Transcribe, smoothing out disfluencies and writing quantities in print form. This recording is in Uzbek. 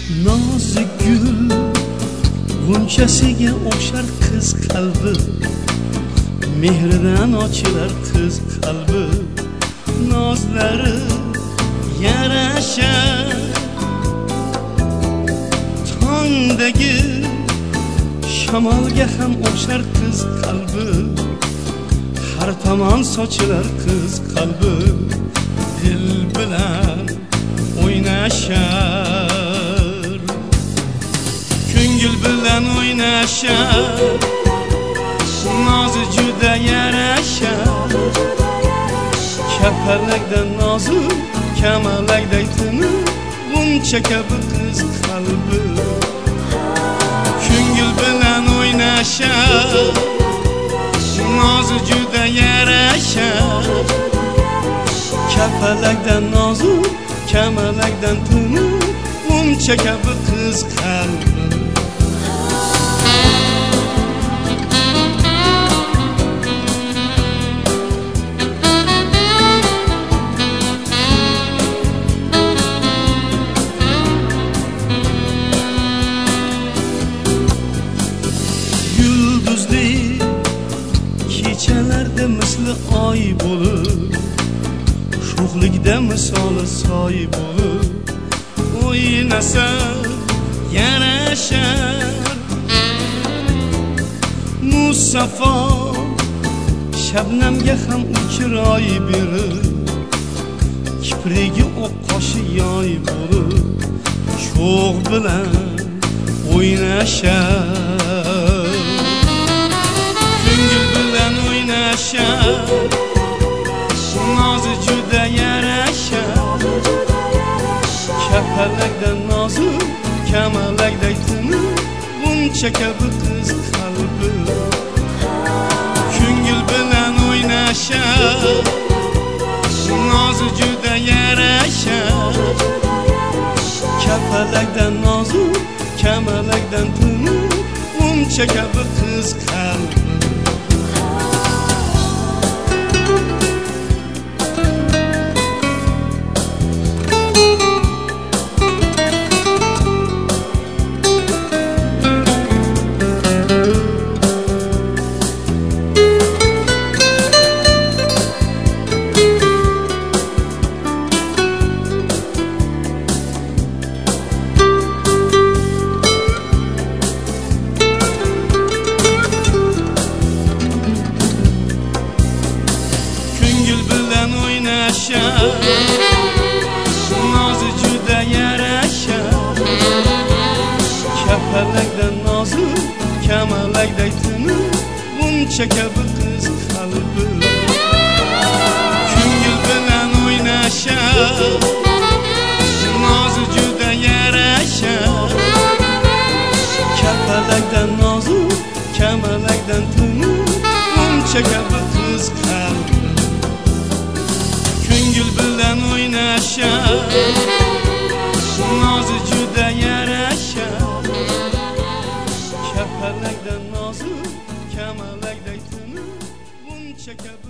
Nozik gul g'unchasiga o'xshar qiz qalbi, mehridan ochilar qiz qalbi. Nozlari yarashar tongdagi shamolga ham o'xshar qiz qalbi. Har tomon sochilar qiz qalbi, dil bilan o'ynashar, ko'ngil bilan o'ynashar. Nozi juda yarashar, kapalakdan nozik, kamalakday tiniq, g'uncha kabi qiz qalbi. Ko'ngil bilan o'ynashar, nozi juda yarashar, kapalakdan nozik, kamalakdan tiniq, g'uncha kabi qiz qalbi. Kechalarda misli oy bo'lib, sho'xlikda misoli soy bo'lib, o'ynasa yarashar. Musaffo shabnamga ham chiroy berib, kiprigi oq qoshi yoy bo'lib, sho'x bilan o'ynashar. Nozi juda yarashar, kapalakdan nozik, kamalakday tiniq, g'uncha kabi qiz qalbi. Ko'ngil bilan o'ynashar, nozi juda yarashar, kapalakdan nozik, kamalakdan tiniq, g'uncha kabi qiz qalbi. Nozi juda yarashar, kapalakdan nozik, kamalakday tiniq, g'uncha kabi qiz qalbi. Ko'ngil bilan o'ynashar, nozi juda yarashar, kapalakdan nozik, kamalakdan tiniq, g'uncha kabi qiz qalbi. Ko'ngil bilan o'ynashar, nozi juda yarashar, kapalakdan nozik, kamalakday tiniq, g'uncha kabi